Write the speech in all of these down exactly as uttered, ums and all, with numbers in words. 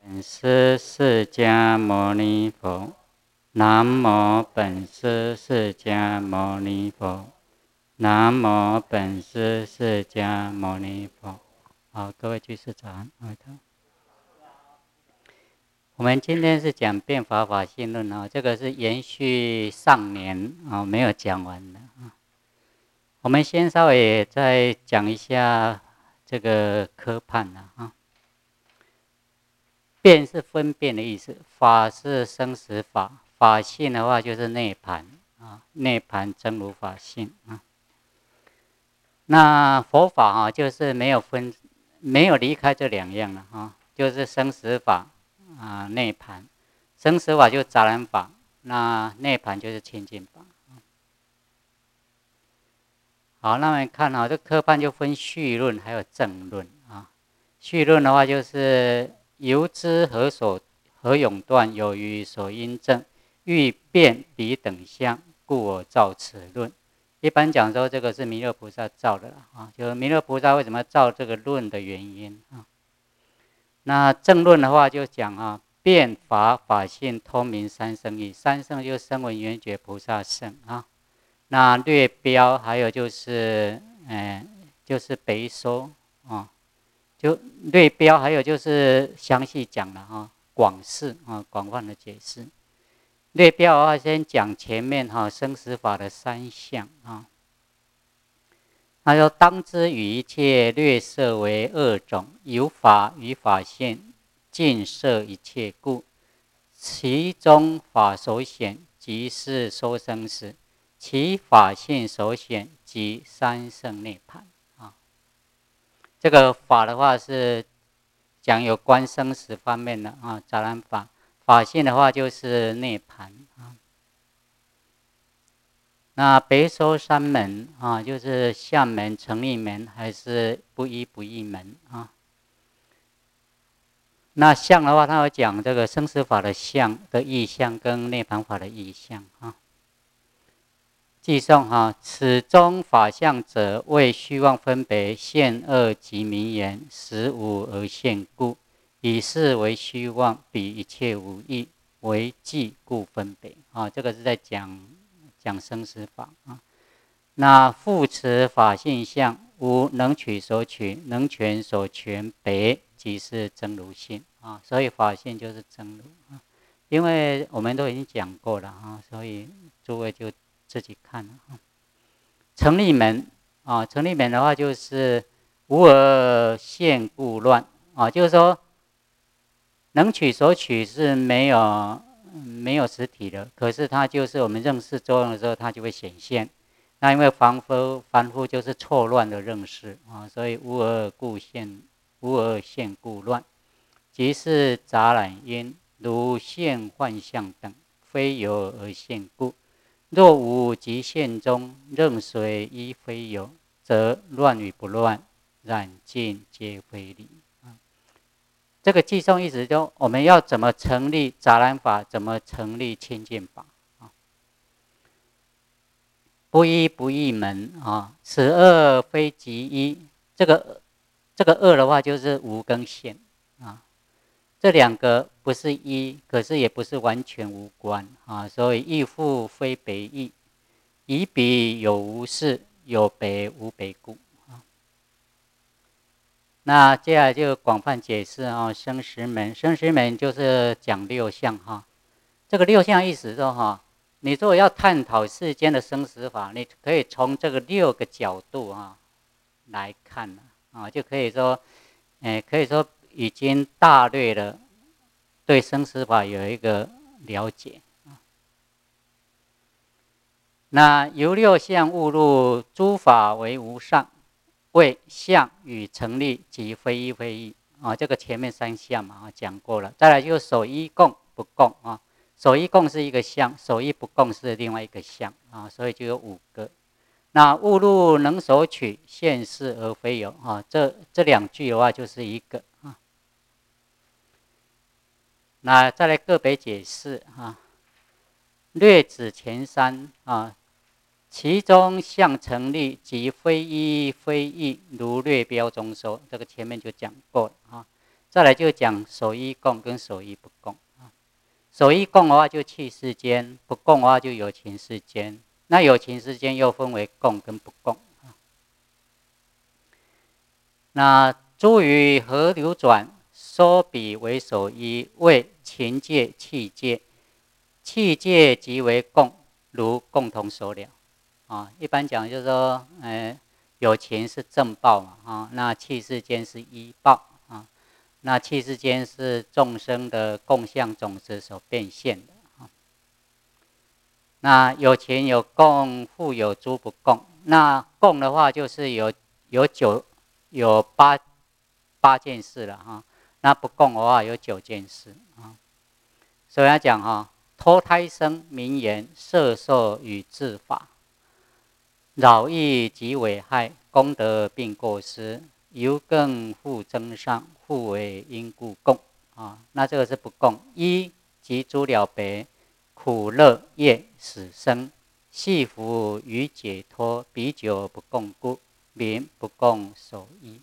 本师释迦牟尼佛，南无本师释迦牟尼佛，南无本师释迦牟尼佛。好，各位居士早安。我们今天是讲变法法性论啊，这个是延续上年啊没有讲完的啊。我们先稍微再讲一下这个科判啊。变是分辨的意思，法是生死法，法性的话就是涅槃啊，涅槃真如法性啊。那佛法啊，就是没有分，没有离开这两样了啊，就是生死法啊，涅槃。生死法就是杂染法，那涅槃就是清净法。好，那我们看啊，这科判就分序论还有正论啊。序论的话就是由知何所何永断，有余所因证，欲辨彼等相，故我造此论。一般讲说，这个是弥勒菩萨造的啊，就是弥勒菩萨为什么造这个论的原因啊。那正论的话就讲啊，变法法性通明三圣义，三圣就是声闻缘觉菩萨圣啊。那略标还有就是，呃，就是北收啊，就略标，还有就是详细讲了哈，广释啊，广泛的解释。略标的话，先讲前面哈生死法的三项啊。他说：当知与一切略摄为二种，有法与法性，尽摄一切故。其中法所显，即是说生死。其法性所显即三圣涅槃啊。这个法的话是讲有关生死方面的啊，杂染法；法性的话就是涅槃啊。那别说三门啊，就是相门、成立门还是不依不异门啊。那相的话，他会讲这个生死法的相的意象跟涅槃法的意象啊。记诵哈，此中法相者，为虚妄分别现恶及名言，实无而现故，以是为虚妄，比一切无义，为寂故分别啊。这个是在讲讲生死法啊。那复持法性相，无能取所取，能全所全别，即是真如性啊。所以法性就是真如啊。因为我们都已经讲过了啊，所以诸位就自己看啊。成立门啊，成立门的话就是无而现故乱啊，就是说能取所取是没有没有实体的，可是它就是我们认识作用的时候，它就会显现。那因为凡夫凡夫就是错乱的认识啊，所以无而故现，无而现故乱，即是杂染因，如现幻象等，非有而现故。若无极限中，任随依非有，则乱与不乱，染尽皆非理。这个寄送意思就我们要怎么成立杂染法，怎么成立清净法啊？不依不异门啊，此二非即一。这个这个二的话就是无跟现啊。这两个不是一，可是也不是完全无关啊，所以异复非别异。以彼有无事，有别无别故啊。那接下来就广泛解释啊，生死门，生死门就是讲六相哈。这个六相意思说哈，你如果要探讨世间的生死法，你可以从这个六个角度啊来看啊，就可以说，哎，可以说已经大略的对生死法有一个了解。那由六相悟入诸法为无上，为相与成立即非一非一啊。这个前面三项嘛啊讲过了，再来就是守一共不共啊，守一共是一个相，守一不共是另外一个相啊，所以就有五个。那悟入能所取，现世而非有啊，这这两句的话就是一个啊。那再来个别解释啊，略指前三啊。其中相成立即非一非异，如略标中说，这个前面就讲过了啊。 再来就讲守一供跟守一不供啊。守一供的话就器世间，不供的话就有情世间。那有情世间又分为供跟不供啊。那诸于河流转，说彼为守一，为情界、器界。器界即为供，如共同守了啊。一般讲就是说，呃，有情是正报嘛啊，那器世间是依报啊。那器世间是众生的共相种子所变现的啊。那有情有供，复有诸不供。那供的话，就是有有九有八八件事了哈。那不供的话，有九件事啊。所以要讲哈，脱胎生、名言、摄受与治法，扰益及危害，功德并过失，由更复增上，复为因故供啊。那这个是不供。一即诸了别，苦乐业死生，系福与解脱，彼久不共故，名不共守一。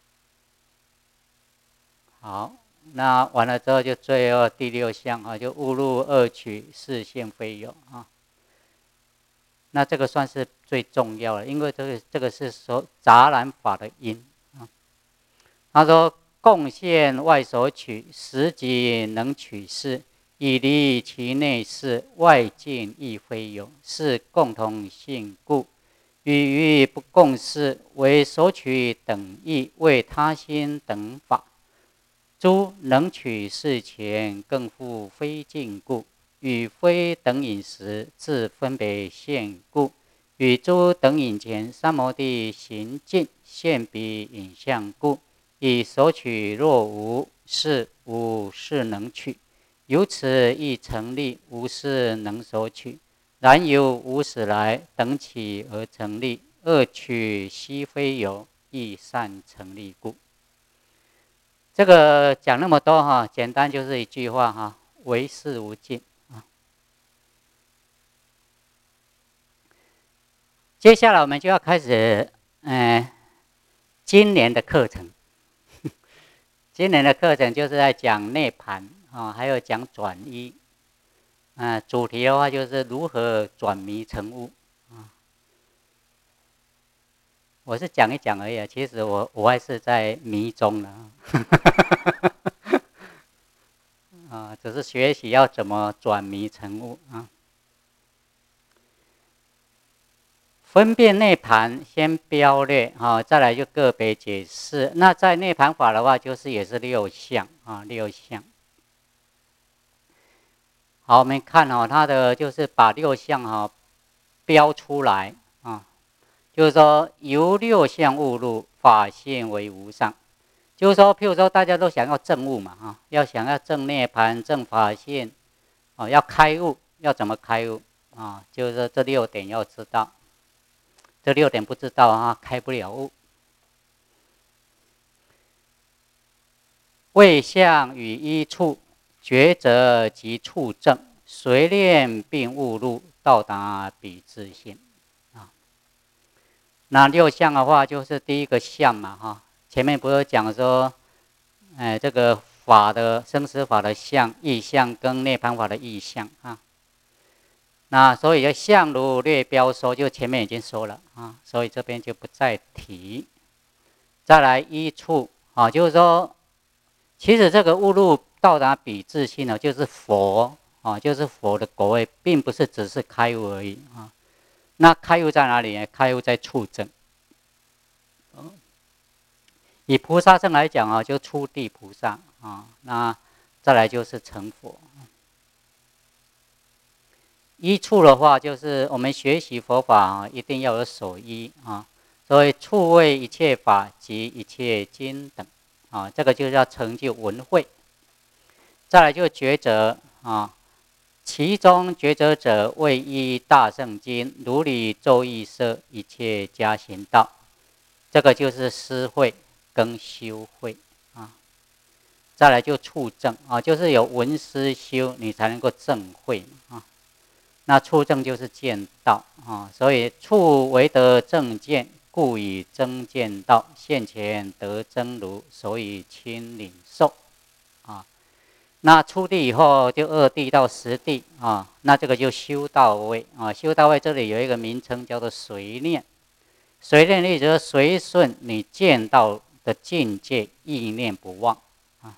好，那完了之后就最后第六项啊，就误入恶取，是性非有啊。那这个算是最重要的，因为这个这个是说杂染法的因啊。他说贡献外所取，实即能取事，以离其内事，外境亦非有，是共同性故。与于不共事，为所取等义，为他心等法。诸能取事前，更复非尽故。与非等饮时，自分别现故；与诸等饮前，三摩地行尽，现彼影像故。以所取若无，是无是能取。由此亦成立无是能所取。然由无始来，等起而成立，恶取悉非有，亦善成立故。这个讲那么多哈，简单就是一句话哈：唯识无尽。接下来我们就要开始，嗯，今年的课程。今年的课程就是在讲涅槃啊，还有讲转依。嗯、呃，主题的话就是如何转迷成悟啊。我是讲一讲而已，其实我我还是在迷中了。啊，只是学习要怎么转迷成悟啊。分辨涅槃先标略啊，再来就个别解释。那在涅槃法的话，就是也是六项啊，六项。好，我们看哦，它的就是把六项哈标出来啊，就是说由六项悟入，法性为无上。就是说，譬如说大家都想要证悟嘛啊，要想要证涅槃、证法性，哦，要开悟，要怎么开悟啊？就是说这六点要知道。这六点不知道啊，开不了悟。位相与依处，抉择及处证，随念并悟入，到达彼自性啊。那六相的话，就是第一个相嘛哈。前面不是讲说，哎，这个法的生死法的相、意相跟涅槃法的意相啊。那所以相如略标说，就前面已经说了啊，所以这边就不再提。再来依处啊，就是说，其实这个悟入到达彼自性呢，就是佛啊，就是佛的果位，并不是只是开悟而已啊。那开悟在哪里呢？开悟在处证。以菩萨证来讲啊，就初地菩萨啊，那再来就是成佛。依处的话，就是我们学习佛法啊，一定要有守依啊。所以处为一切法及一切经等啊，这个就是要成就闻慧。再来就抉择啊，其中抉择者为依大圣经，如理咒义摄一切加行道，这个就是思慧跟修慧啊。再来就处证啊，就是有闻思修，你才能够证慧啊。那处证就是见道啊，所以处为得正见， 故以增见道，现前得真如，所以亲领受。啊，那初地以后就二地到十地啊，那这个就修到位啊。修到位这里有一个名称叫做随念，随念意思就是随顺你见到的境界，意念不忘啊。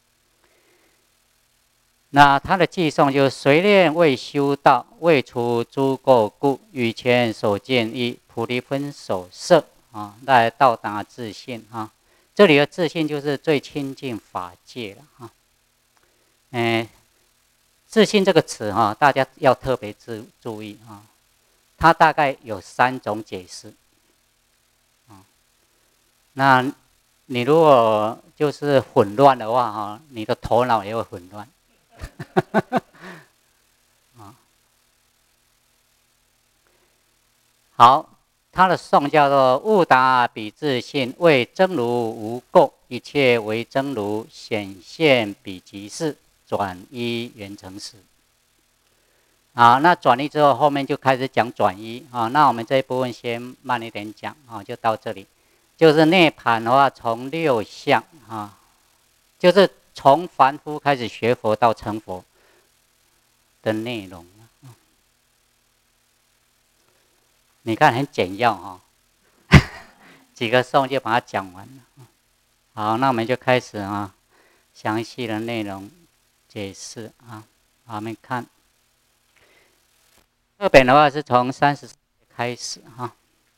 那他的偈颂就是随念未修道，未除诸垢故，与前所见义，菩提分所摄啊，来到达自信啊。这里的自信就是最亲近法界了啊。嗯，自信这个词哈，大家要特别注注意啊。它大概有三种解释啊。那你如果就是混乱的话哈，你的头脑也会混乱。好，他的颂叫做悟达彼自性，为真如无垢，一切为真如，显现彼即是，转依圆成实。好，那转依之后，后面就开始讲转依啊。那我们这一部分先慢一点讲啊，就到这里。就是涅槃的话，从六相啊，就是从凡夫开始学佛到成佛的内容。你看很简要哈、哦，几个颂就把它讲完了。好，那我们就开始啊，详细的内容解释啊。好，我们看二本的话是从三十开始哈。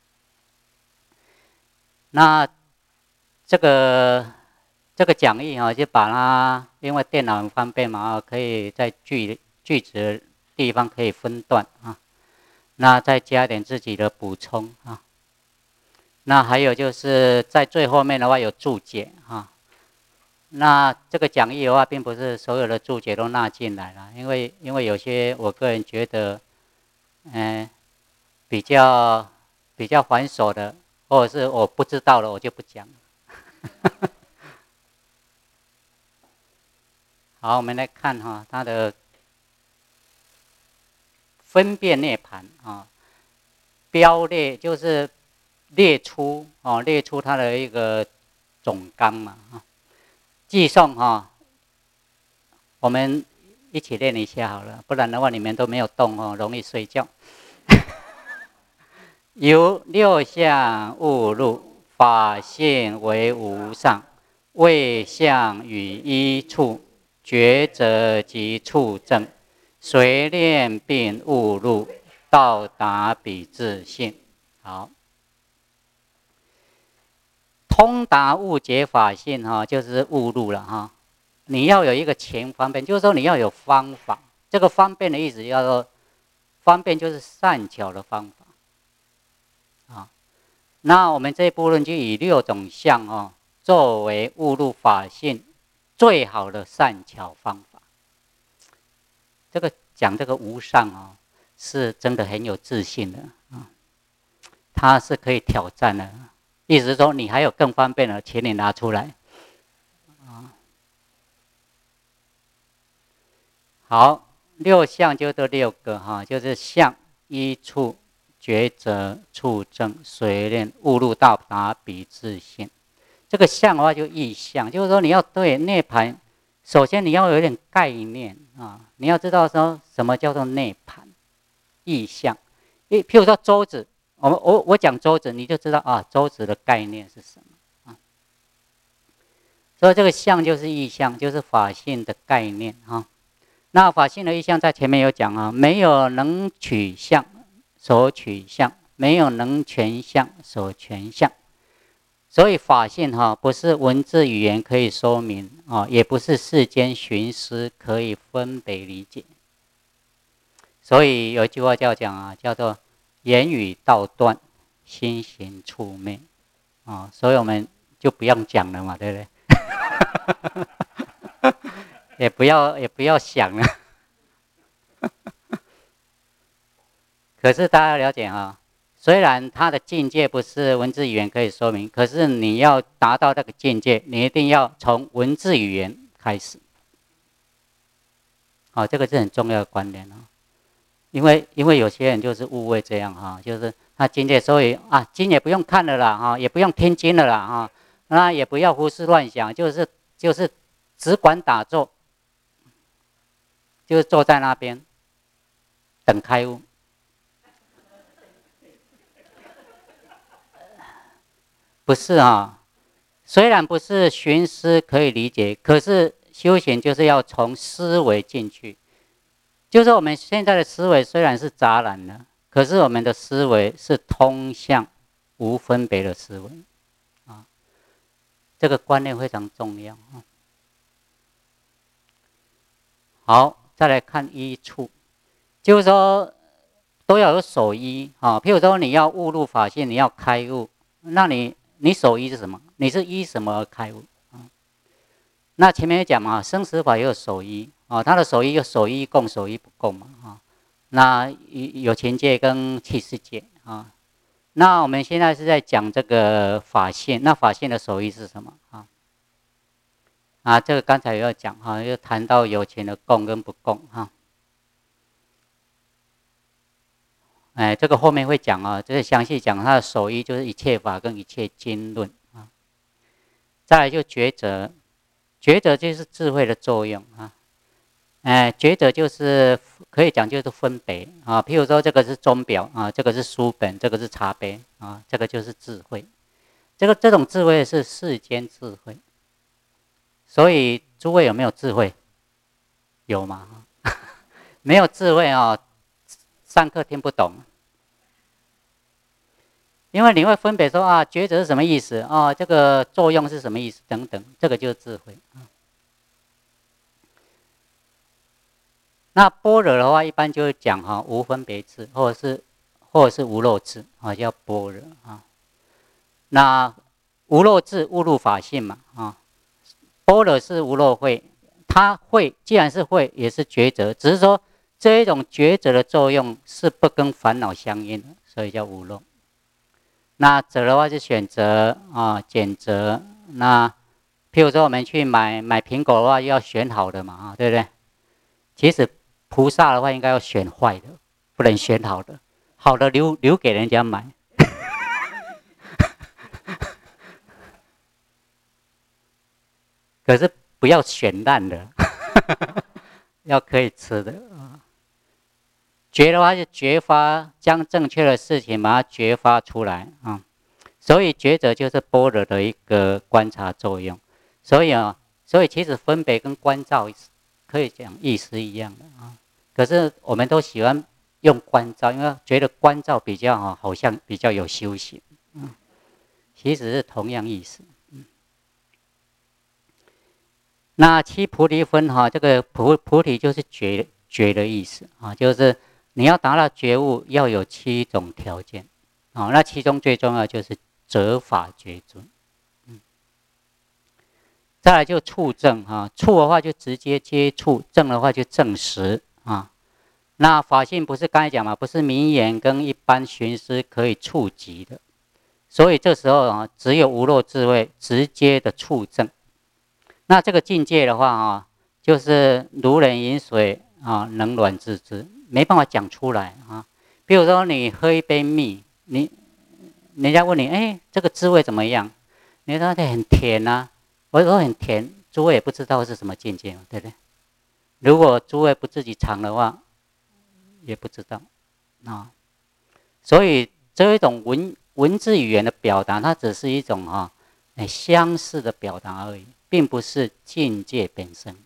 那这个这个讲义啊，就把它因为电脑很方便嘛，可以在句句子的地方可以分段啊。那再加点自己的补充啊。那还有就是在最后面的话有注解啊。那这个讲义的话，并不是所有的注解都纳进来了，因为因为有些我个人觉得，嗯、呃，比较比较繁琐的，或者是我不知道的，我就不讲。好，我们来看哈，它的分辨涅槃啊，标列就是列出哦，列出它的一个总纲嘛啊。偈颂哈，我们一起练一下好了，不然的话你们都没有动哦，容易睡觉。由六相悟入，法性为无上，为相与一处，觉者即处证，随念并悟入，到达彼自性。好，通达悟觉法性哈，就是悟入了哈。你要有一个前方便，就是说你要有方法。这个方便的意思叫做方便，就是善巧的方法啊。那我们这一部分就以六种相哦，作为悟入法性最好的善巧方法。这个讲这个无上哦，是真的很有自信的啊，它是可以挑战的。意思是说，你还有更方便的，请你拿出来啊。好，六相就这六个哈，就是相、依处、觉者、处证、随念、悟入到达彼自性。这个相的话就意象，就是说你要对涅槃，首先你要有一点概念啊，你要知道说什么叫做涅槃意象。一譬如说舟子，我我我讲舟子，你就知道啊，舟子的概念是什么啊。所以这个相就是意象，就是法性的概念啊。那法性的意象在前面有讲啊，没有能取相所取相，没有能全相所全相。所以法性哈，不是文字语言可以说明啊，也不是世间寻思可以分别理解。所以有一句话叫讲啊，叫做言语道断，心行处灭啊。所以我们就不用讲了嘛，对不对？也不要也不要想了。可是大家了解哈，虽然他的境界不是文字语言可以说明，可是你要达到这个境界，你一定要从文字语言开始。好，这个是很重要的观点哦。 因为因为有些人就是误会这样哈，就是他境界，所以啊经也不用看了啦哈，也不用听经了啦哈，那也不要胡思乱想，就是就是只管打坐，就是坐在那边等开悟。不是啊，虽然不是寻思可以理解，可是修行就是要从思维进去。就是我们现在的思维虽然是杂染的，可是我们的思维是通向无分别的思维啊，这个观念非常重要啊。好，再来看依处，就是说都要有守依啊。譬如说你要悟入法性，你要开悟，那你你守依是什么？你是依什么而开悟啊？那前面讲嘛，生死法也有守依啊，它的守依有守依共、守依不共嘛啊。那有情界跟器世界啊。那我们现在是在讲这个法性，那法性的守依是什么啊？啊，这个刚才有要讲哈，又谈到有情的共跟不共哈。哎，这个后面会讲啊，就是详细讲它的守依，就是一切法跟一切经论啊。再来就抉择，抉择就是智慧的作用啊。哎，抉择就是可以讲就是分别啊，譬如说这个是钟表啊，这个是书本，这个是茶杯啊，这个就是智慧。这个这种智慧是世间智慧。所以诸位有没有智慧？有吗？没有智慧啊，上课听不懂。因为你会分别说啊，抉择是什么意思啊？这个作用是什么意思？等等，这个就是智慧啊。那般若的话，一般就是讲哈无分别智，或者是或者是无漏智啊，叫般若啊。那无漏智悟入法性嘛啊，般若是无漏慧，它慧既然是慧，也是抉择，只是说这一种抉择的作用是不跟烦恼相应的，所以叫无漏。那择的话是选择啊，拣择。那譬如说我们去买买苹果的话，要选好的嘛啊，对不对？其实菩萨的话应该要选坏的，不能选好的，好的留留给人家买。可是不要选烂的，要可以吃的啊。觉的话是觉发，将正确的事情把它觉发出来啊。所以觉者就是般若的一个观察作用。所以啊，所以其实分别跟观照可以讲意思一样的啊。可是我们都喜欢用观照，因为觉得观照比较好，好像比较有修行。嗯，其实是同样意思。嗯，那七菩提分哈，这个菩菩提就是觉觉的意思啊，就是你要达到觉悟，要有七种条件啊。那其中最重要就是择法觉准。嗯，再来就触证啊，触的话就直接接触，证的话就证实啊。那法性不是刚才讲嘛，不是明眼跟一般寻思可以触及的，所以这时候啊，只有无漏智慧直接的触证。那这个境界的话啊，就是如人饮水啊，冷暖自知，没办法讲出来啊。比如说你喝一杯蜜，你人家问你，哎，这个滋味怎么样？你说这很甜啊，我说很甜，诸位也不知道是什么境界嘛，对不对？如果诸位不自己尝的话，也不知道啊。所以这一种文文字语言的表达，它只是一种哈、啊，相似的表达而已，并不是境界本身。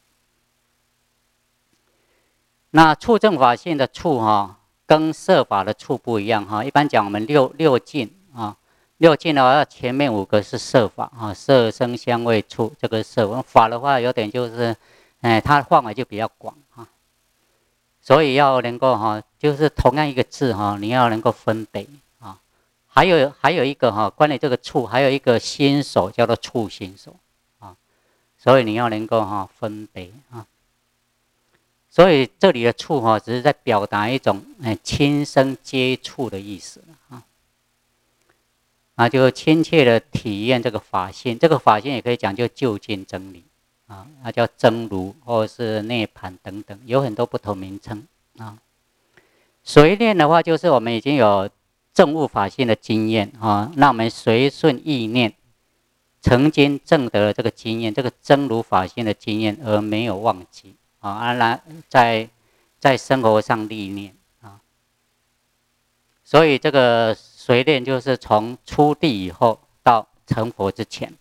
那触证法性的触哈，跟色法的触不一样哈。一般讲我们六六境啊，六境的话，前面五个是色法啊，色声香味触，这个色法的话有点就是，哎，它的范围就比较广啊。所以要能够哈，就是同样一个字哈，你要能够分别啊。还有还有一个哈，关于这个触，还有一个心手叫做触心手啊。所以你要能够哈分别啊。所以这里的触哈，只是在表达一种哎亲身接触的意思啊。啊，就亲切的体验这个法性，这个法性也可以讲就究竟真理。啊，那叫真如或者是涅槃等等，有很多不同名称啊。 随念的话，就是我们已经有证悟法性的经验啊，那我们随顺意念，曾经证得了这个经验，这个真如法性的经验，而没有忘记啊，来在在生活上历练啊。所以这个随念就是从出地以后到成佛之前。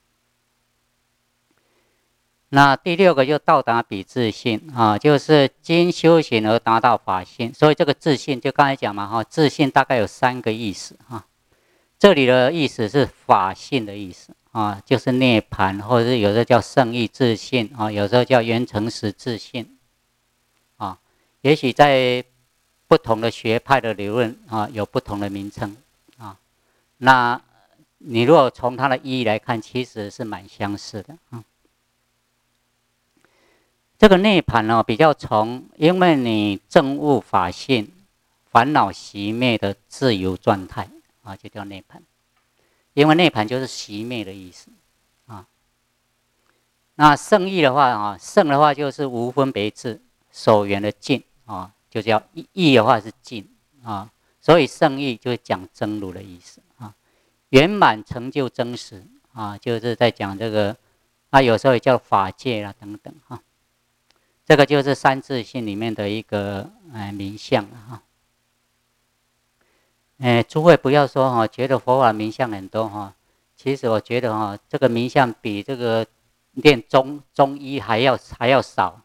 那第六个就到达彼自性啊，就是经修行而达到法性。所以这个自性就刚才讲嘛哈，自性大概有三个意思哈。这里的意思是法性的意思啊，就是涅槃，或者是有时候叫圣意自性啊，有时候叫圆成实自性啊。也许在不同的学派的理论啊，有不同的名称啊。那你如果从它的意义来看，其实是蛮相似的啊。这个涅槃呢，比较从，因为你证悟法性，烦恼熄灭的自由状态啊，就叫涅槃。因为涅槃就是熄灭的意思啊。那圣意的话啊，圣的话就是无分别智，所缘的尽啊，就叫意的话是尽啊，所以圣意就是讲真如的意思啊。圆满成就真实啊，就是在讲这个啊，有时候也叫法界啦等等哈。这个就是三自性里面的一个呃名相了哈。哎，诸位不要说哈，觉得佛法名相很多哈，其实我觉得哈，这个名相比这个练中中医还要还要少。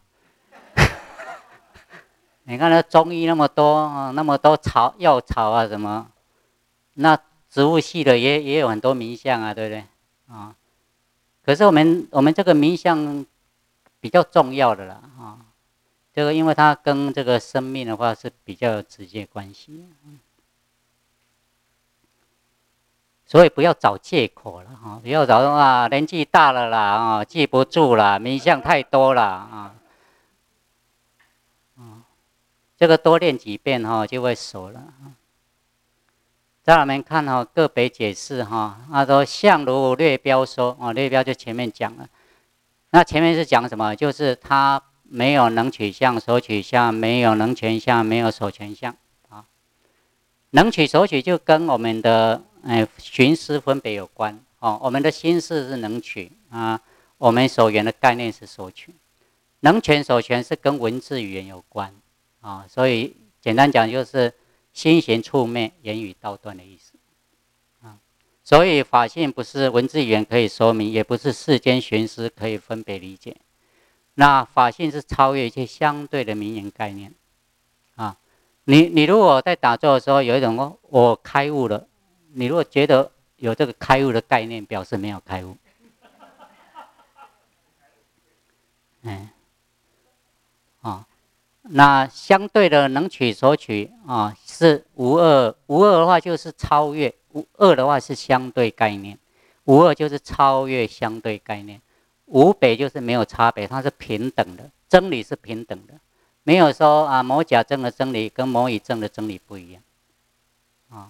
你看那中医那么多，那么多草药草啊什么，那植物系的也也有很多名相啊，对不对啊？可是我们我们这个名相比较重要的啦啊，这个因为它跟这个生命的话是比较有直接关系，所以不要找借口了哈，不要找说啊年纪大了啦啊，记不住啦，名相太多了啊，这个多练几遍哈就会熟了。在我们看哈个别解释哈，他说相如略标说哦，略标就前面讲了。那前面是讲什么？就是它没有能取相、所取相，没有能全相，没有所全相啊。能取所取就跟我们的哎寻思分别有关哦。我们的心事是能取啊，我们所缘的概念是所取。能全所全是跟文字语言有关啊，所以简单讲就是心行处灭，言语道断的意思。所以法性不是文字语言可以说明，也不是世间玄思可以分别理解。那法性是超越一切相对的名言概念啊。你你如果在打坐的时候有一种我开悟了，你如果觉得有这个开悟的概念，表示没有开悟。嗯，啊，那相对的能取所取啊，是无二。无二的话就是超越。无二的话是相对概念，无二就是超越相对概念，无别就是没有差别，它是平等的，真理是平等的，没有说啊某甲证的真理跟某乙证的真理不一样啊。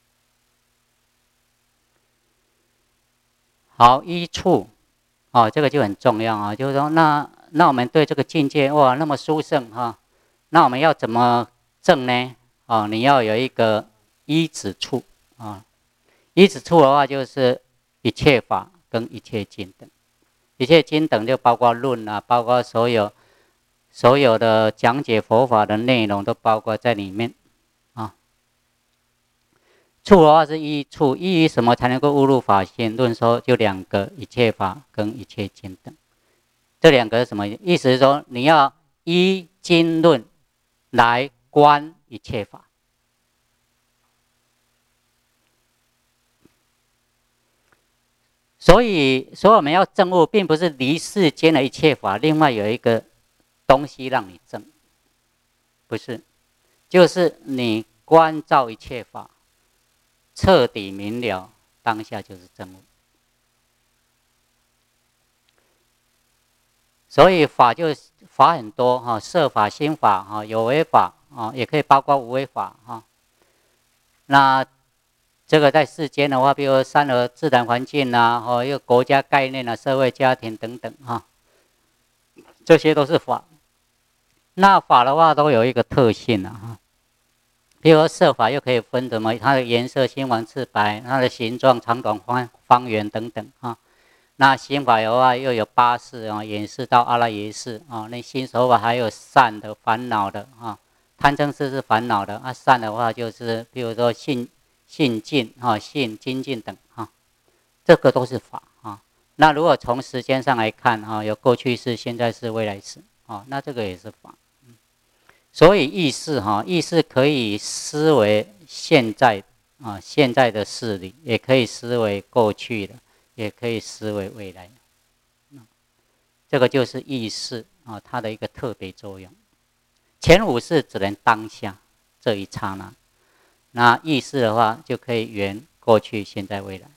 好，依处哦，这个就很重要啊，就是说那那我们对这个境界哇那么殊胜哈、啊，那我们要怎么证呢？哦，你要有一个依止处啊。依止处的话，就是一切法跟一切经等，一切经等就包括论啊，包括所有所有的讲解佛法的内容都包括在里面啊。处的话是依处，依于什么才能够悟入法性？论说就两个，一切法跟一切经等。这两个是什么意思？是说你要依经论来观一切法。所以，所以我们要证悟，并不是离世间的一切法，另外有一个东西让你证，不是，就是你观照一切法，彻底明了，当下就是证悟。所以法就法很多哈，设法、心法哈，有为法啊，也可以包括无为法哈。那这个在世间的话，比如山河自然环境啊，哦，一个国家概念啊，社会家庭等等哈，这些都是法。那法的话都有一个特性啊， 比如说色法又可以分什么？它的颜色青黄赤白，它的形状长短方方圆等等啊。那心法的话又有八识啊，眼识到阿赖耶识啊。那心手法还有善的、烦恼的啊。贪嗔痴是烦恼的啊，善的话就是比如说信信进啊、信精进等啊，这个都是法啊。那如果从时间上来看啊，有过去式、现在式、未来式啊，那这个也是法。所以意识哈，意识可以思维现在啊，现在的事理，也可以思维过去的，也可以思维未来的。这个就是意识啊，它的一个特别作用。前五识只能当下这一刹那，那意识的话就可以圆过去、现在、未来。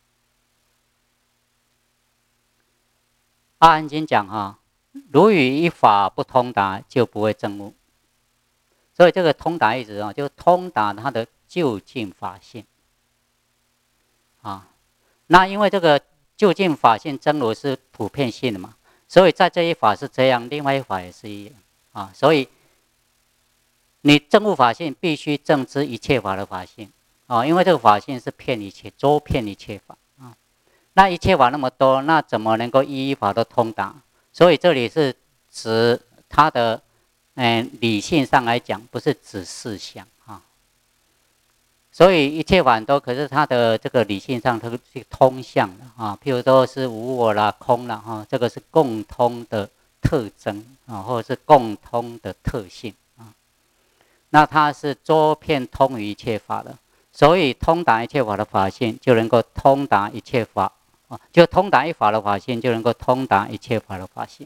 阿含经讲哈，如与一法不通达，就不会证悟。所以这个通达意思啊，就通达它的究竟法性啊。那因为这个究竟法性真如是普遍性的嘛，所以在这一法是这样，另外一法也是一样啊。所以你证悟法性，必须证知一切法的法性啊，因为这个法性是骗一切，周遍一切法啊。那一切法那么多，那怎么能够一一法都通达？所以这里是指它的。嗯，理性上来讲，不是指事项啊，所以一切法都，可是它的这个理性上它是通向的啊，譬如说是无我啦、空啦哈，这个是共通的特征啊，或者是共通的特性啊。那它是周遍通于一切法的，所以通达一切法的法性，就能够通达一切法啊，就通达一法的法性，就能够通达一切法的法性。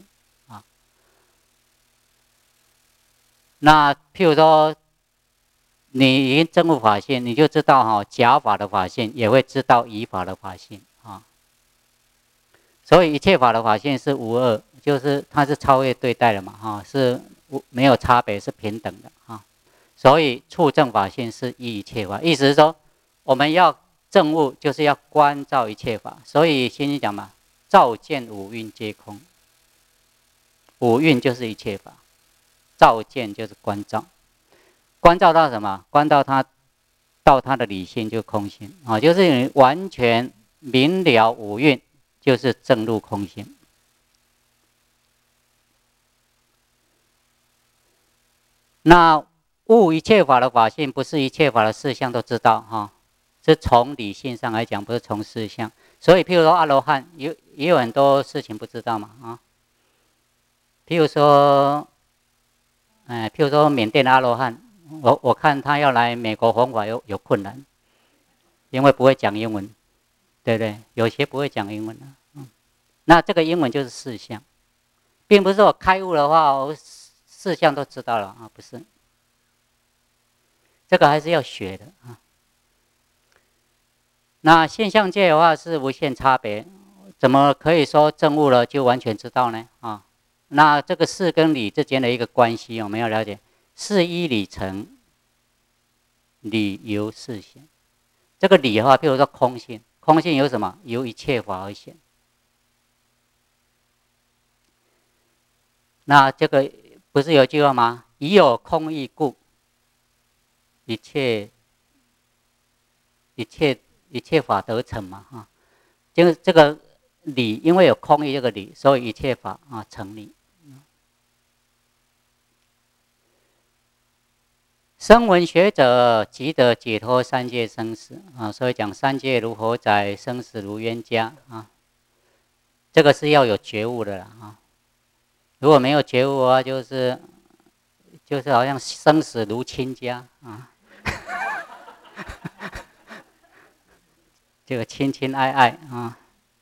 那譬如说，你已经证悟法性，你就知道哈，假法的法性也会知道以法的法性啊。所以一切法的法性是无二，就是它是超越对待的嘛哈，是没有差别，是平等的啊。所以处证法性是依一切法，意思是说，我们要证悟，就是要观照一切法。所以先讲嘛，照见五蕴皆空，五蕴就是一切法。照见就是观照，观照到什么？观到它，到它的理性就空性啊，就是你完全明了五蕴，就是证入空性。那悟一切法的法性，不是一切法的事项都知道哈，是从理性上来讲，不是从事项。所以，譬如说阿罗汉，有也有很多事情不知道嘛啊，譬如说。哎，譬如说缅甸的阿罗汉，我我看他要来美国弘法有有困难，因为不会讲英文，对不对？有些不会讲英文的，嗯，那这个英文就是事项，并不是我开悟的话，我事项都知道了啊，不是，这个还是要学的啊。那现象界的话是无限差别，怎么可以说证悟了就完全知道呢？啊？那这个事跟理之间的一个关系，我们要了解，事依理成，理由事显。这个理的话，譬如说空性，空性由什么？由一切法而显。那这个不是有句话吗？已有空义故，一切一切一切法得成嘛，哈，就是这个理，因为有空义这个理，所以一切法啊成立。声闻学者即得解脱三界生死啊，所以讲三界如火宅，生死如冤家啊。这个是要有觉悟的啦啊，如果没有觉悟的话，就是就是好像生死如亲家啊，这个亲亲爱爱啊。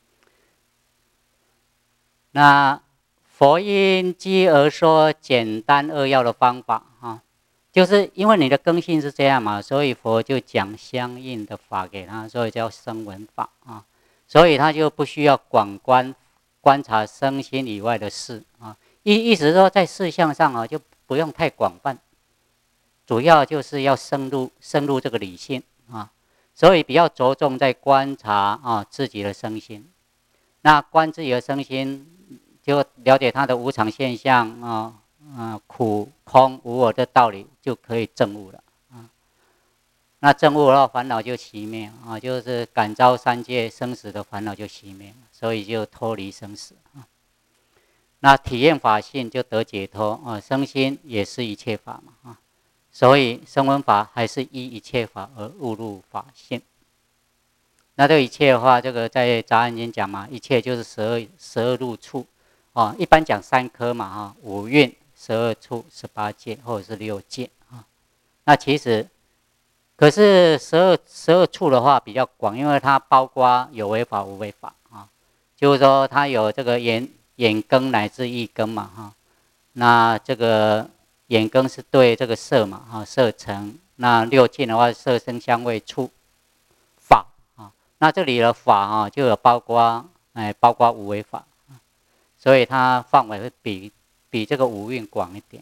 那佛因机而说简单扼要的方法啊。就是因为你的根性是这样嘛，所以佛就讲相应的法给他，所以叫声闻法啊。所以他就不需要广观观察身心以外的事啊。意意思是说，在事项上啊，就不用太广泛，主要就是要深入深入这个理性啊。所以比较着重在观察啊自己的身心。那观自己的身心，就了解它的无常现象啊。啊，苦空无我的道理就可以证悟了啊。 那证悟的话，烦恼就熄灭啊，就是感召三界生死的烦恼就熄灭，所以就脱离生死啊。那体验法性就得解脱啊，身心也是一切法嘛啊，所以声闻法还是依一切法而悟入法性。那这一切的话，这个在杂案经讲嘛，一切就是十二十二入处啊，一般讲三科嘛哈，五蕴、十二处、十八界或者是六界啊。那其实，可是十二十二处的话比较广，因为它包括有为法、无为法啊，就是说它有这个眼眼根乃至意根嘛哈。那这个眼根是对这个色嘛哈，色尘。那六境的话，色声香味触法啊。那这里的法啊，就有包括哎，包括无为法，所以它范围会比比这个五蕴广一点。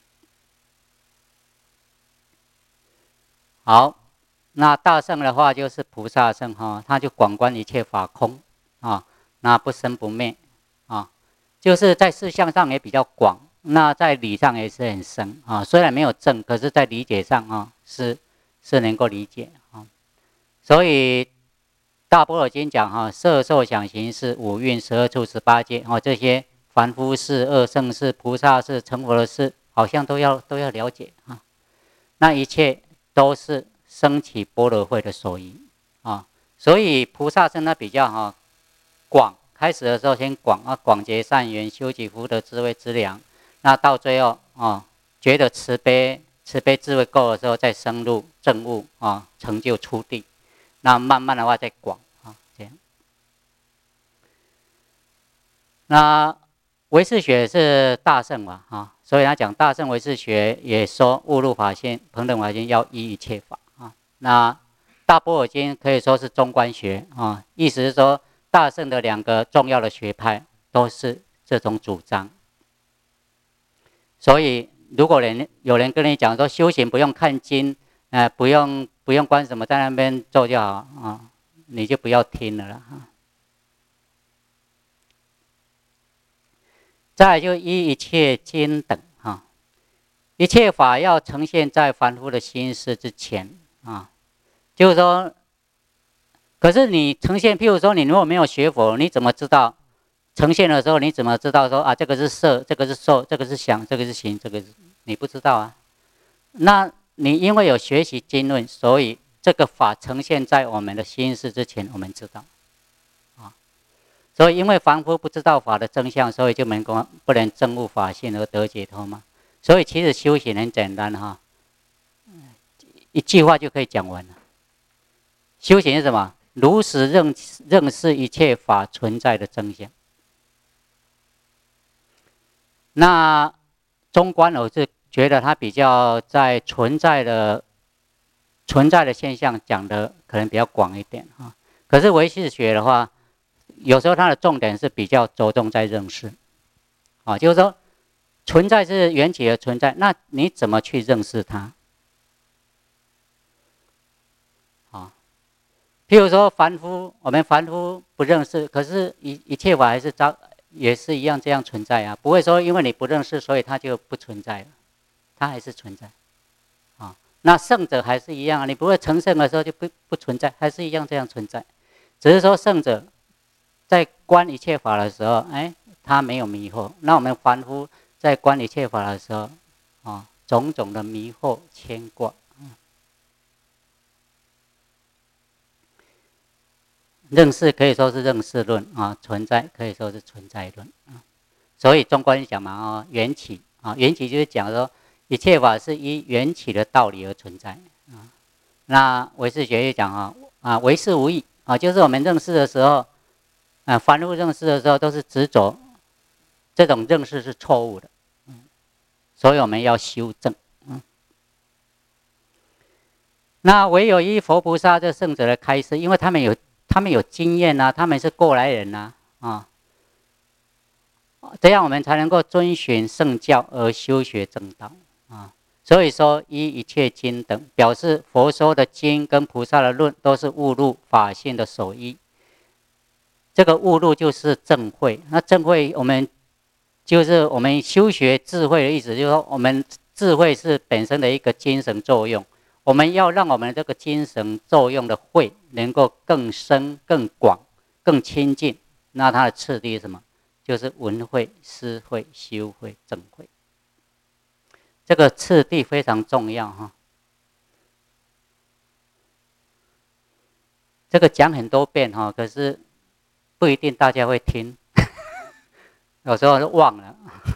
好，那大乘的话就是菩萨乘哈，它就广观一切法空啊，那不生不灭啊，就是在事项上也比较广，那在理上也是很深啊。虽然没有证，可是在理解上啊是是能够理解啊。所以大般若经讲哈，色受想行识五蕴十二处十八界哦，这些凡夫事、二乘事、菩萨事、成佛的事，好像都要都要了解啊。那一切都是升起般若慧的所依啊，所以菩萨乘呢比较哈广，开始的时候先广啊，广结善缘，修集福德智慧之粮，那到最后啊，觉得慈悲慈悲智慧够的时候，再深入证悟啊，成就出地，那慢慢的话再广啊，这样。那唯识学是大乘嘛啊，所以他讲大乘唯识学也说悟入法性、平等法性要依一切法啊。那大般若经可以说是中观学啊，意思是说大乘的两个重要的学派都是这种主张。所以如果人有人跟你讲说修行不用看经，呃，不用不用观什么，在那边做就好啊，你就不要听了啦。再来就依一切经等啊，一切法要呈现在凡夫的心识之前啊，就是说，可是你呈现，譬如说你如果没有学佛，你怎么知道呈现的时候，你怎么知道说啊这个是色，这个是受，这个是想，这个是行，这个是你不知道啊？那你因为有学习经论，所以这个法呈现在我们的心识之前，我们知道。所以，因为凡夫不知道法的真相，所以就能够不能证悟法性而得解脱嘛。所以，其实修行很简单哈，一句话就可以讲完了。修行是什么？如实认认识一切法存在的真相。那中观我是觉得它比较在存在的存在的现象讲的可能比较广一点哈。可是唯识学的话，有时候它的重点是比较着重在认识，啊，就是说存在是缘起的存在，那你怎么去认识它？啊，譬如说凡夫，我们凡夫不认识，可是一一切法还是照也是一样这样存在啊，不会说因为你不认识，所以它就不存在了，它还是存在，啊，那圣者还是一样啊，你不会成圣的时候就不不存在，还是一样这样存在，只是说圣者在观一切法的时候，哎，他没有迷惑。那我们凡夫在观一切法的时候，啊，种种的迷惑牵挂，嗯，认识可以说是认识论啊，存在可以说是存在论啊。所以中观讲嘛，啊，缘起啊，缘起就是讲说一切法是依缘起的道理而存在啊。那唯识学也讲啊，啊，唯识无益啊，就是我们认识的时候。啊，凡夫认识的时候都是执着，这种认识是错误的，嗯，所以我们要修正，嗯。那唯有依佛菩萨这圣者的开示，因为他们有他们有经验啊，他们是过来人啊，啊，这样我们才能够遵循圣教而修学正道啊。所以说依一切经等，表示佛说的经跟菩萨的论都是悟入法性的首依。这个悟入就是正慧，那正慧我们就是我们修学智慧的意思，就是说我们智慧是本身的一个精神作用， 我们要让我们这个精神作用的慧能够更深、更广、更亲近。那它的次第是什么？就是闻慧、思慧、修慧、证慧。这个次第非常重要哈。这个讲很多遍哈，可是不一定大家会听，有时候就忘了。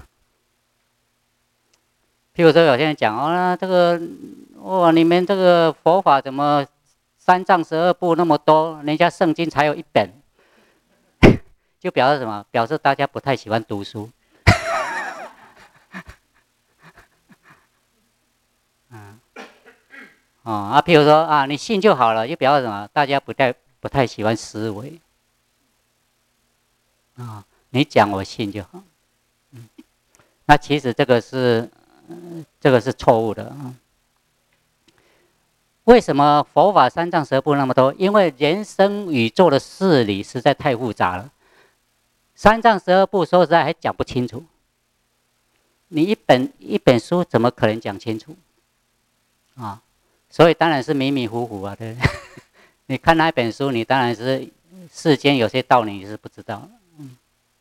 譬如说，有些人讲哦，这个哇，你们这个佛法怎么三藏十二部那么多，人家圣经才有一本，就表示什么？表示大家不太喜欢读书。嗯，哦啊，譬如说啊，你信就好了，就表示什么？大家不太不太喜欢思维。啊、哦，你讲我信就好。嗯，那其实这个是。这个是错误的啊！为什么佛法三藏十二部那么多？因为人生宇宙的事理实在太复杂了，三藏十二部说实在还讲不清楚。你一本一本书怎么可能讲清楚啊？所以当然是迷迷糊糊啊，对不对？你看那一本书，你当然是世间有些道理你是不知道。嗯，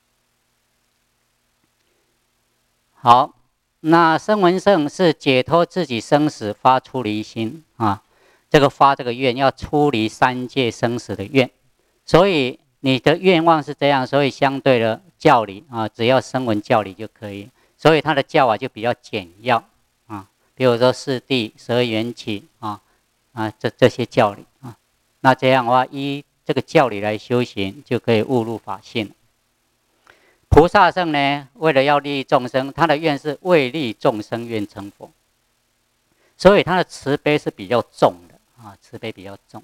好。那声闻乘是解脱自己生死，发出离心啊，这个发这个愿要出离三界生死的愿，所以你的愿望是这样，所以相对的教理啊，只要声闻教理就可以，所以它的教法就比较简要啊，比如说四谛、十二缘起啊啊这这些教理啊，那这样的话依这个教理来修行，就可以悟入法性。菩萨乘呢，为了要利益众生，他的愿是为利众生愿成佛，所以他的慈悲是比较重的啊，慈悲比较重。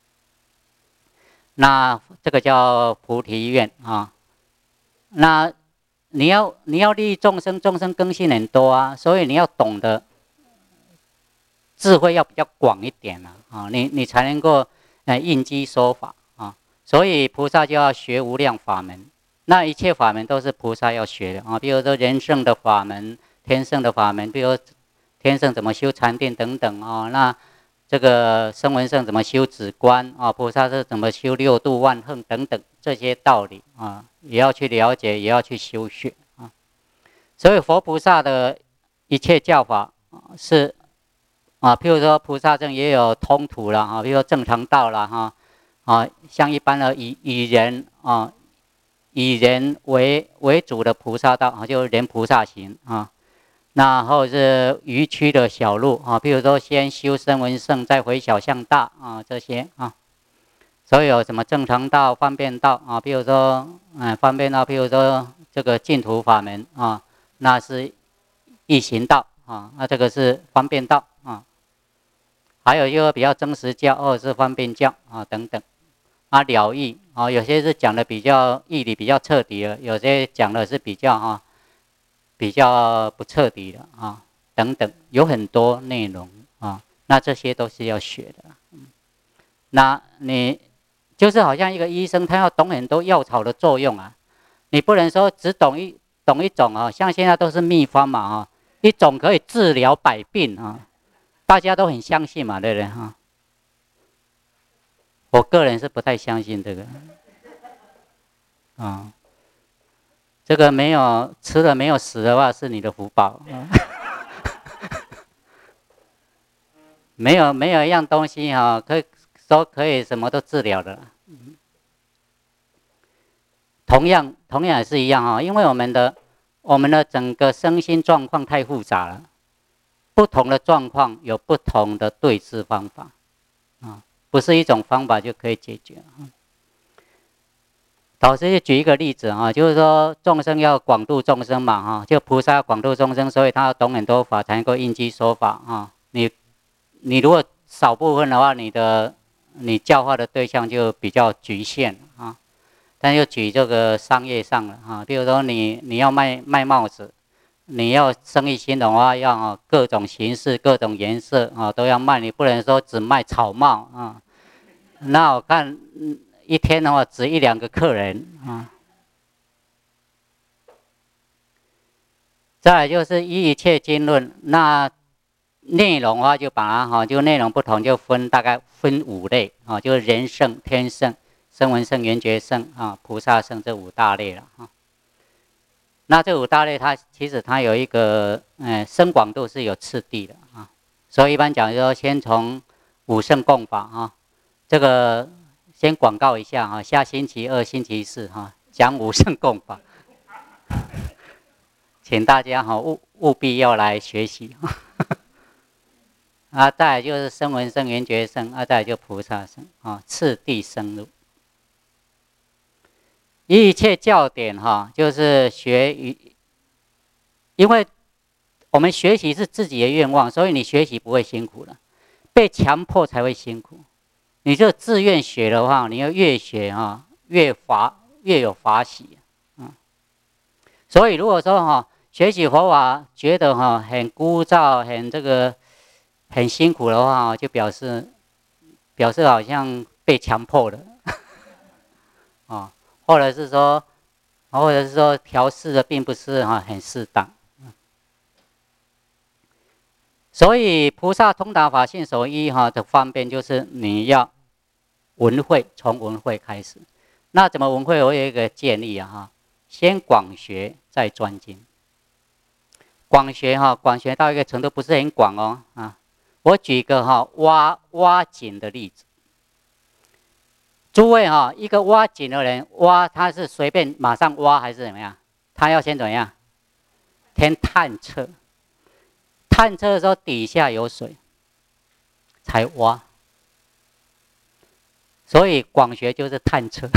那这个叫菩提愿啊。那你要你要利益众生，众生根性很多啊，所以你要懂得智慧要比较广一点啊，啊你你才能够呃应机说法啊。所以菩萨就要学无量法门。那一切法门都是菩萨要学的啊，比如说人圣的法门、天圣的法门，比如天圣怎么修禅定等等啊，那这个声闻圣怎么修止观啊，菩萨是怎么修六度万行等等这些道理啊，也要去了解，也要去修学啊。所以佛菩萨的一切教法是啊，譬如说菩萨证也有通途了啊，比如说正常道了哈啊，像一般的以以人啊。以人为为主的菩萨道啊，就是人菩萨行啊。那或者是愚曲的小路啊，比如说先修声闻乘，再回小向大啊，这些啊。所以有什么正常道、方便道啊？比如说，嗯，方便道，比如说这个净土法门啊，那是易行道啊，那这个是方便道啊。还有一个比较真实教，或者是方便教啊等等。啊，了义啊，有些是讲的比较义理比较彻底的，有些讲的是比较啊比较不彻底的啊等等，有很多内容啊，那这些都是要学的。嗯，那你就是好像一个医生，他要懂很多药草的作用啊，你不能说只懂一懂一种啊，像现在都是秘方嘛啊，一种可以治疗百病啊，大家都很相信嘛，对不对哈？我个人是不太相信这个，啊，这个没有吃了没有死的话是你的福报，啊、没有没有一样东西哈、啊，可以说可以什么都治疗的。嗯、同样同样也是一样哈、啊，因为我们的我们的整个身心状况太复杂了，不同的状况有不同的对治方法，啊。不是一种方法就可以解决。导师就举一个例子啊，就是说众生要广度众生嘛哈，就菩萨要广度众生，所以他要懂很多法才能够应机说法啊。你你如果少部分的话，你的你教化的对象就比较局限啊。但又举这个商业上了啊，比如说你你要卖卖帽子，你要生意兴隆的话，要各种形式、各种颜色啊都要卖，你不能说只卖草帽啊。那我看一天的话，只一两个客人啊。再来就是依一切经论，那内容的话就把它哈，就内容不同就分大概分五类啊，就是人圣、天圣、声闻圣、缘觉圣啊、菩萨圣这五大类了哈。那这五大类它其实它有一个呃深广度是有次第的啊，所以一般讲说先从五圣供法啊，这个先广告一下哈，下星期二、星期四哈讲五圣供法，请大家哈务务必要来学习。啊，再来就是声闻圣、缘觉圣，啊，再来就菩萨圣啊，次第深入。一切教典哈，就是学于，因为我们学习是自己的愿望，所以你学习不会辛苦了，被强迫才会辛苦。你就自愿学的话，你要越学哈越法越有法喜啊。所以如果说哈学习佛法觉得哈很枯燥、很这个很辛苦的话，就表示表示好像被强迫了啊。或者是说，或者是说调试的并不是哈很适当，所以菩萨通达法性守一哈的方便就是你要闻会，从闻会开始。那怎么闻会？我有一个建议啊哈，先广学再专精。广学哈，广学到一个程度不是很广哦啊。我举一个哈挖挖井的例子。诸位哈，一个挖井的人挖，他是随便马上挖还是怎么样？他要先怎么样？先探测，探测的时候底下有水，才挖。所以广学就是探测。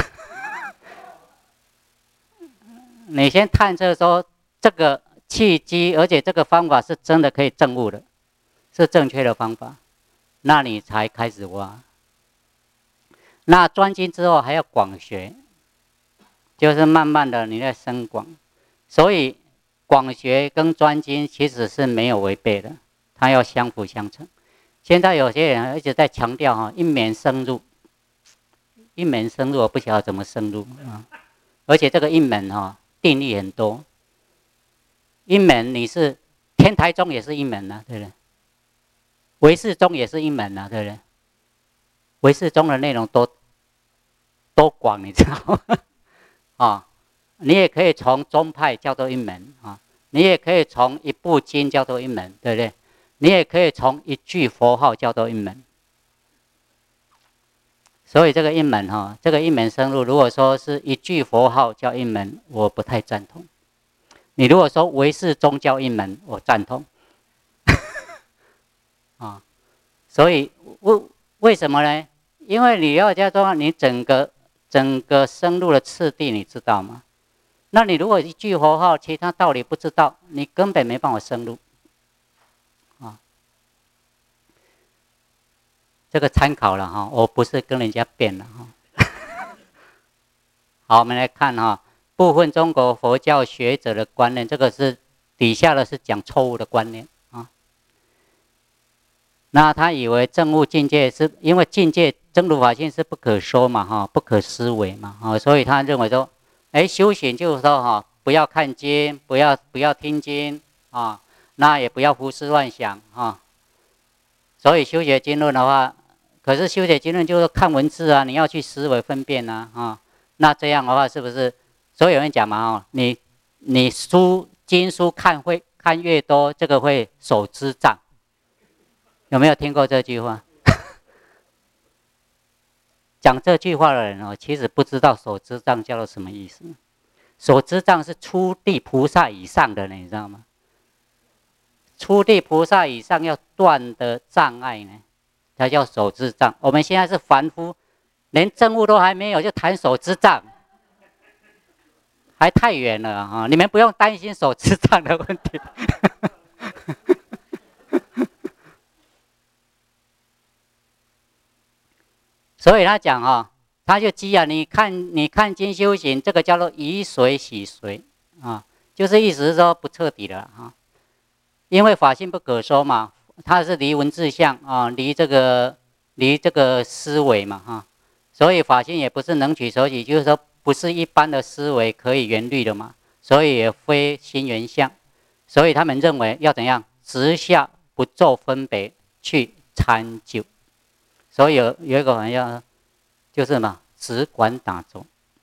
你先探测说这个契机，而且这个方法是真的可以证悟的，是正确的方法，那你才开始挖。那专精之后还要广学，就是慢慢的你在深广，所以广学跟专精其实是没有违背的，它要相辅相成。现在有些人一直在强调哈一门深入，一门深入我不晓得怎么深入啊，而且这个一门哈定义很多，一门你是天台宗也是一门啊，对不对？唯识宗也是一门啊，对不对？唯识宗的内容多多广，你知道吗？啊，你也可以从宗派叫做一门啊，你也可以从一部经叫做一门，对不对？你也可以从一句佛号叫做一门。所以这个一门哈，这个一门深入，如果说是一句佛号叫一门，我不太赞同。你如果说唯识宗教一门，我赞同。啊，所以为为什么呢？因为你要叫做你整个整个深入的次第，你知道吗？那你如果一句佛号，其他道理不知道，你根本没办法深入。啊，这个参考了哈，我不是跟人家辩了哈。好，我们来看哈，部分中国佛教学者的观念，这个是底下的是讲错误的观念。那他以为证悟境界是因为境界真如法性是不可说嘛哈，不可思维嘛哈，所以他认为说，哎，修行就是说哈，不要看经，不要不要听经啊，那也不要胡思乱想啊。所以修学经论的话，可是修学经论就是看文字啊，你要去思维分辨啊啊，那这样的话是不是？所以有人讲嘛哈，你你书经书看会看越多，这个会手支障。有没有听过这句话？讲这句话的人哦，其实不知道手支障叫做什么意思。手支障是初地菩萨以上的，你知道吗？初地菩萨以上要断的障碍呢，它叫手支障。我们现在是凡夫，连证悟都还没有，就谈手支障，还太远了啊！你们不用担心手支障的问题。所以他讲哈，他就记啊，你看你看经修行，这个叫做以水洗水啊，就是意思是说不彻底了啊，因为法性不可说嘛，它是离文字相啊，离这个离这个思维嘛哈，所以法性也不是能取所取，就是说不是一般的思维可以圆虑的嘛，所以也非心圆相，所以他们认为要怎样直下不做分别去参究。所以有有一个玩意就是什么，只管打坐。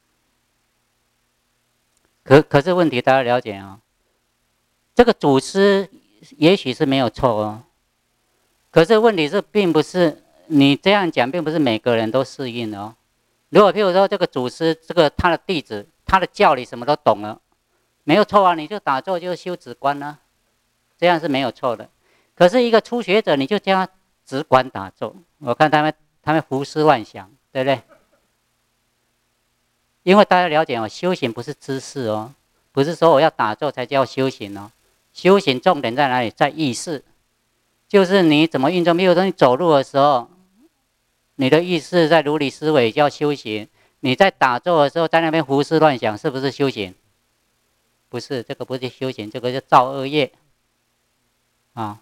可可是问题大家了解啊、哦，这个祖师也许是没有错哦，可是问题是并不是你这样讲，并不是每个人都适应的哦。如果譬如说这个祖师，这个他的弟子，他的教理什么都懂了，没有错啊，你就打坐就修止观啊，这样是没有错的。可是一个初学者，你就叫他只管打坐，我看他们他们胡思乱想，对不对？因为大家了解哦，修行不是知识哦，不是说我要打坐才叫修行哦。修行重点在哪里？在意识，就是你怎么运作。比如说你走路的时候，你的意识在如理思维叫修行；你在打坐的时候，在那边胡思乱想，是不是修行？不是，这个不是修行，这个叫造恶业啊。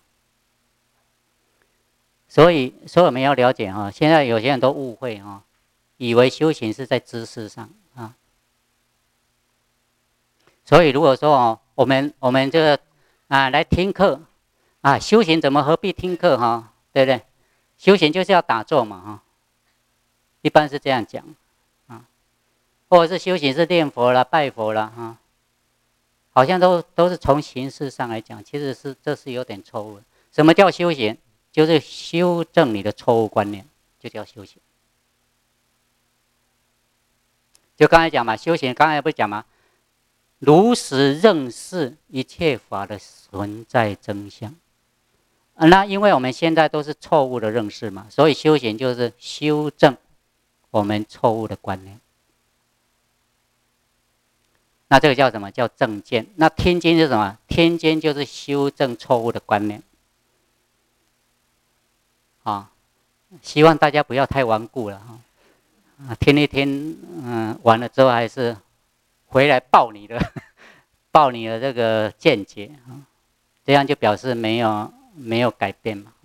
所以，所以我们要了解哈，现在有些人都误会哈，以为修行是在知识上啊。所以如果说哦，我们我们这个啊来听课啊，修行怎么何必听课哈？对不对？修行就是要打坐嘛哈，一般是这样讲啊，或者是修行是念佛啦、拜佛啦哈，好像都都是从形式上来讲，其实是这是有点错误的。什么叫修行？就是修正你的错误观念，就叫修行。就刚才讲嘛，修行刚才不是讲嘛？如实认识一切法的存在真相。那因为我们现在都是错误的认识嘛，所以修行就是修正我们错误的观念。那这个叫什么？叫正见。那天经是什么？天经就是修正错误的观念。啊，希望大家不要太顽固了哈。听一听，嗯，完了之后还是回来报你的。报你的这个见解啊，这样就表示没有没有改变嘛。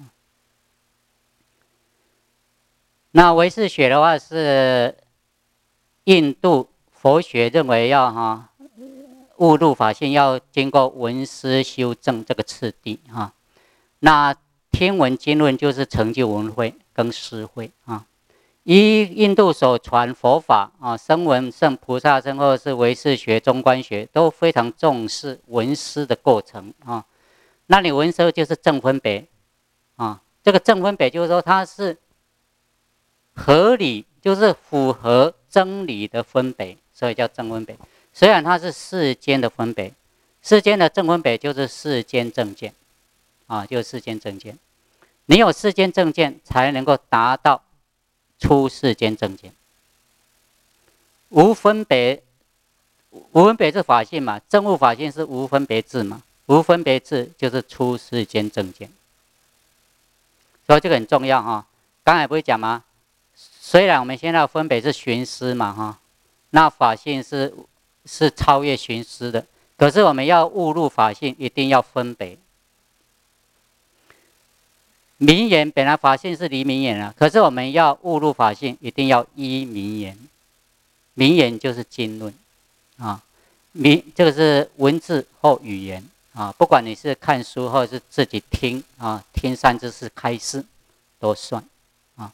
那唯识学的话是印度佛学认为要哈悟入法性要经过闻思修正这个次第哈。那天文经论就是成就闻慧跟思慧啊。依印度所传佛法啊，声闻圣菩萨圣或是唯识学、中观学都非常重视闻思的过程啊。那你闻思就是正分别啊，这个正分别就是说它是合理，就是符合真理的分别，所以叫正分别。虽然它是世间的分别，世间的正分别就是世间正见啊，就是世间正见。你有世间正见，才能够达到出世间正见。无分别，无分别是法性嘛，正悟法性是无分别智嘛，无分别智就是出世间正见。所以这个很重要哈。刚才不是讲吗？虽然我们现在分别是寻思嘛哈，那法性是是超越寻思的，可是我们要悟入法性，一定要分别。名言本来法性是离名言了，可是我们要悟入法性，一定要依名言。名言就是经论啊，名这个是文字或语言啊，不管你是看书或者是自己听啊，听三知识开示都算啊。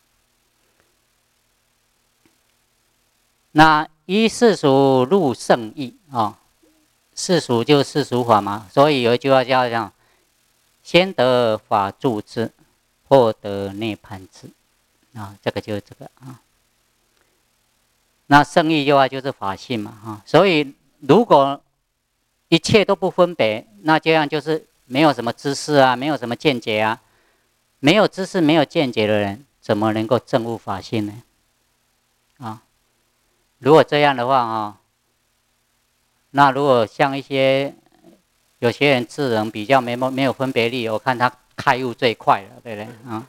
那依世俗入圣义啊，世俗就是世俗法嘛，所以有一句话叫这样：先得法住之，获得涅槃智啊，这个就是这个啊。那圣义的话就是法性嘛哈，所以如果一切都不分别，那这样就是没有什么知识啊，没有什么见解啊。没有知识、没有见解的人，怎么能够证悟法性呢？啊，如果这样的话啊，那如果像一些有些人智能比较没没有分别力，我看他开悟最快了，对不对啊？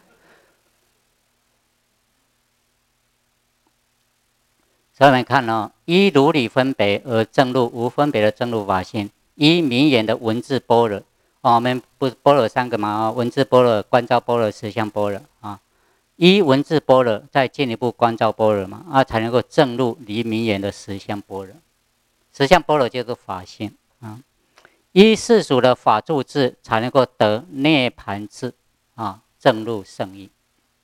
所以我们看哦，依如理分别而证入无分别的证入法性，依名言的文字般若，哦，我们不是般若三个嘛？文字般若、观照般若、实相般若啊。依文字般若，再进一步观照般若嘛，啊，才能够证入离名言的实相般若。实相般若就是法性啊。 依世俗的法住智，才能够得涅盘智啊，正入圣意。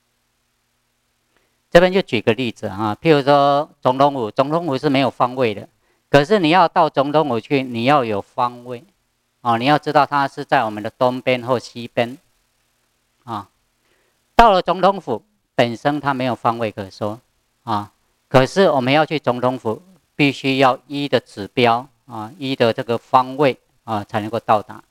这边就举个例子啊，譬如说总统府，总统府是没有方位的，可是你要到总统府去，你要有方位啊，你要知道它是在我们的东边或西边啊。到了总统府本身它没有方位可说啊，可是我们要去总统府，必须要依的指标啊，依的这个方位啊，才能够到达。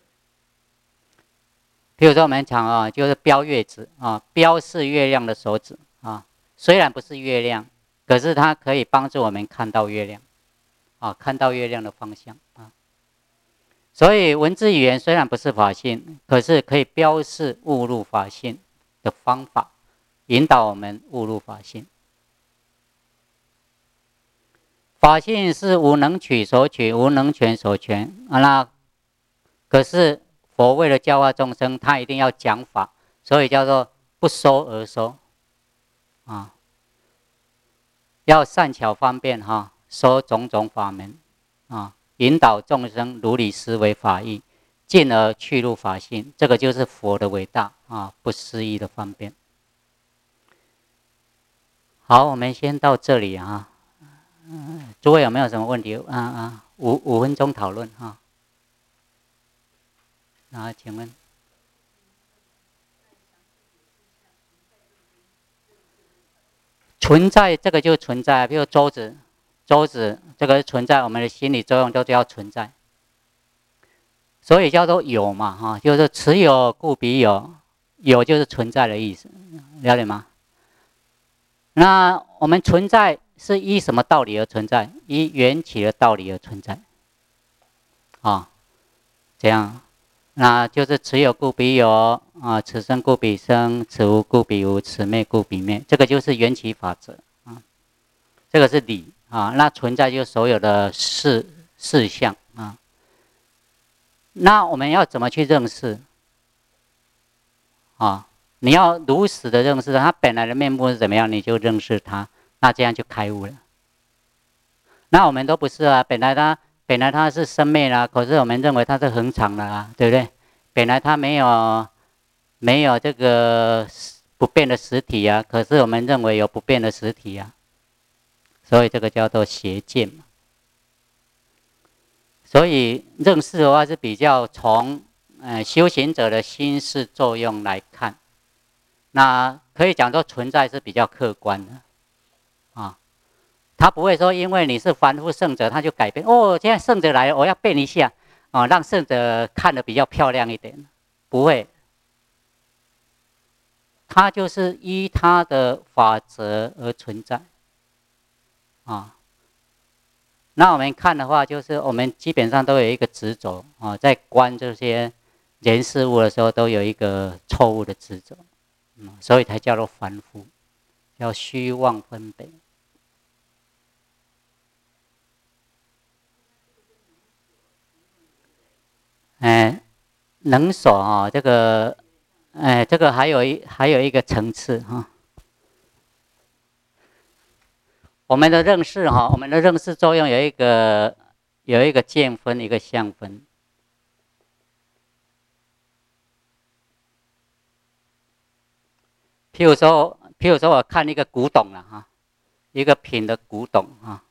譬如说我们讲啊，就是标月指啊，标是月亮的手指啊。虽然不是月亮，可是它可以帮助我们看到月亮，啊，看到月亮的方向啊。所以文字语言虽然不是法性，可是可以标示误入法性的方法，引导我们误入法性。法性是无能取所取，无能全所全啊。那可是佛为了教化众生，他一定要讲法，所以叫做不说而说。啊，要善巧方便哈，说种种法门啊，引导众生如理思维法义，进而去入法性。这个就是佛的伟大啊，不思议的方便。好，我们先到这里啊。嗯，诸位有没有什么问题？啊啊，五五分钟讨论哈。啊，请问。存在这个就存在，比如舟子，舟子这个存在，我们的心理作用都叫存在，所以叫做有嘛，哈，就是此有故彼有，有就是存在的意思，了解吗？那我们存在是依什么道理而存在？依缘起的道理而存在，啊，这样，那就是此有故彼有啊，此生故彼生，此无故彼无，此灭故彼灭，这个就是缘起法则啊，这个是理啊。那存在就是所有的事事项啊。那我们要怎么去认识啊？你要如实的认识它本来的面目是怎么样，你就认识它，那这样就开悟了。那我们都不是啊，本来它。本来它是生灭啦，可是我们认为它是恒常的啊，对不对？本来它没有没有这个不变的实体啊，可是我们认为有不变的实体啊，所以这个叫做邪见嘛。所以认识的话是比较从呃修行者的心识作用来看，那可以讲说存在是比较客观的啊。他不会说，因为你是凡夫圣者，他就改变。哦，现在圣者来了，我要变一下，啊，让圣者看得比较漂亮一点。不会，他就是依他的法则而存在，啊。那我们看的话，就是我们基本上都有一个执着啊，在观这些人事物的时候，都有一个错误的执着，嗯，所以才叫做凡夫，叫虚妄分别。哎，能所啊，这个，哎，这个还有一还有一个层次哈。我们的认识哈，我们的认识作用有一个有一个见分，一个相分。譬如说，譬如说，我看一个古董了哈，一个品的古董哈，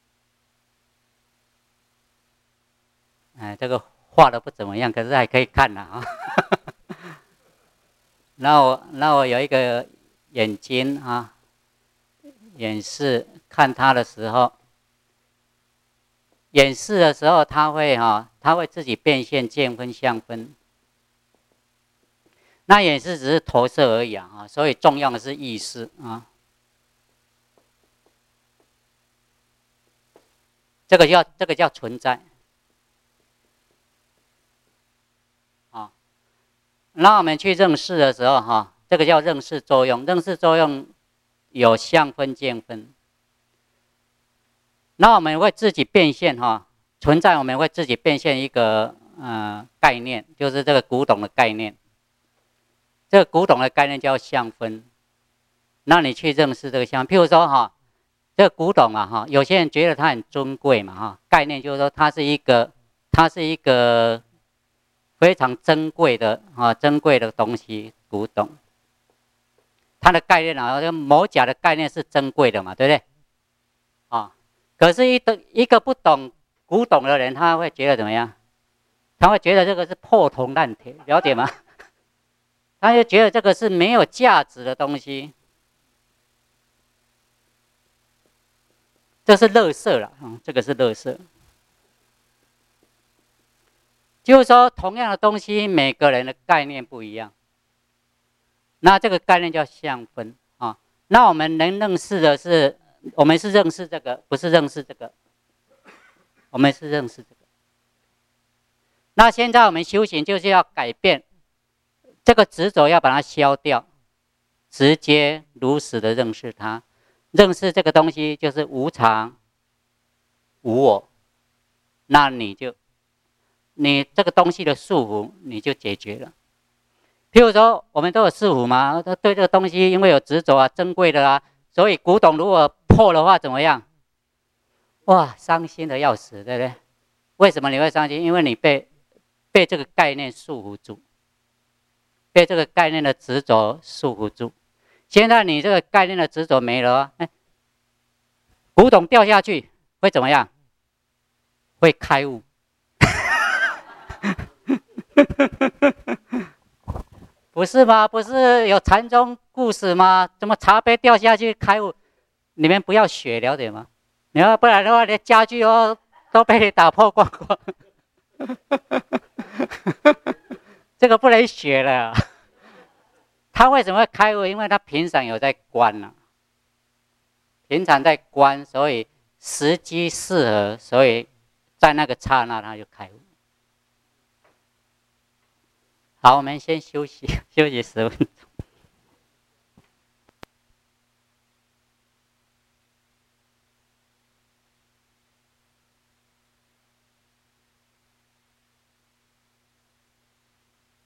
哎，这个画的不怎么样，可是还可以看了啊。那我那我有一个眼睛啊，眼视看它的时候，眼视的时候，它会哈，它会自己变现见分相分。那眼视只是投射而已啊，所以重要的是意识啊。这个叫这个叫存在。啊，那我们去认识的时候哈，这个叫认识作用。认识作用有相分、见分。那我们会自己变现哈，存在我们会自己变现一个呃概念，就是这个古董的概念。这个古董的概念叫相分。那你去认识这个相，譬如说哈，这个古董啊哈，有些人觉得它很尊贵嘛哈，概念就是说它是一个， 它是一个非常珍贵的啊，珍贵的东西，古董。它的概念啊，就某甲的概念是珍贵的嘛，对不对？啊，可是一个一个不懂古董的人，他会觉得怎么样？他会觉得这个是破铜烂铁，了解吗？他就觉得这个是没有价值的东西，这是垃圾了，嗯，这个是垃圾。就是说，同样的东西，每个人的概念不一样。那这个概念叫相分啊。那我们能认识的是，我们是认识这个，不是认识这个。我们是认识这个。那现在我们修行就是要改变这个执着，要把它消掉，直接如实的认识它。认识这个东西就是无常、无我，那你就你这个东西的束缚你就解决了。譬如说，我们都有束缚嘛，对这个东西因为有执着啊，珍贵的啊，所以古董如果破的话怎么样？哇，伤心的要死，对不对？为什么你会伤心？因为你被被这个概念束缚住，被这个概念的执着束缚住。现在你这个概念的执着没了，哎，古董掉下去会怎么样？会开悟。不是吗？不是有禅宗故事吗？怎么茶杯掉下去开悟？你们不要学，了解吗？你要不然的话，连家具哦都被你打破光光。这个不能学了。他为什么会开悟？因为他平常有在观啊，平常在观，所以时机适合，所以在那个刹那他就开悟。好，我们先休息，休息十分钟。